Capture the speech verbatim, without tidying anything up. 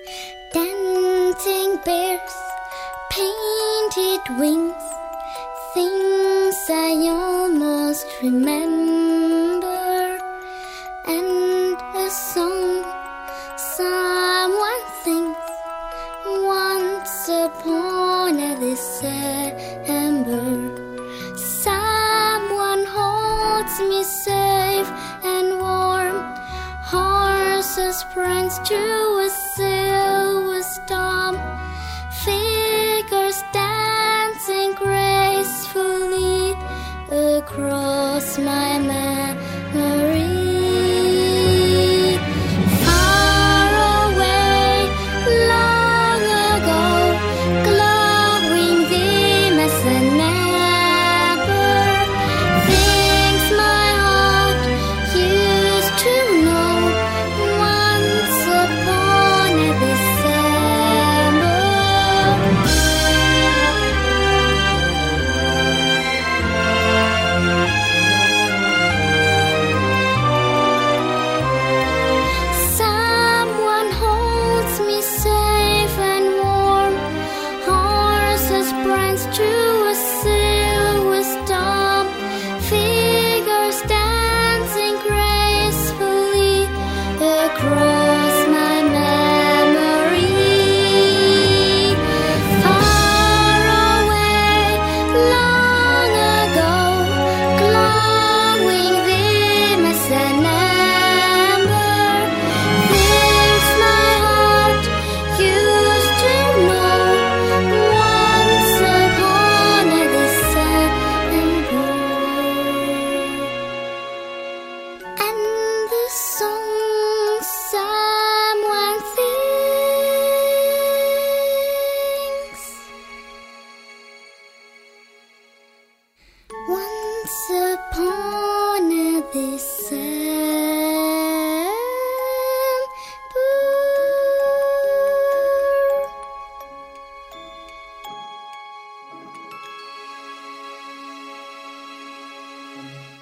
Dancing bears, painted wings, things I almost remember, and a song someone sings once upon a December. Someone holds me safe and warm, horses prance through a silver storm, figures dancing gracefully across my memory. Far away, long ago, glowing dim as an ember, things my heart used to know once upon a December. Someone holds me safe and warm, horses prance through a silver storm, figures dancing gracefully across my memory. Far away, long ago, glowing dim as an ember, things my heart used to know once upon a December. And the song someone sings once upon a December.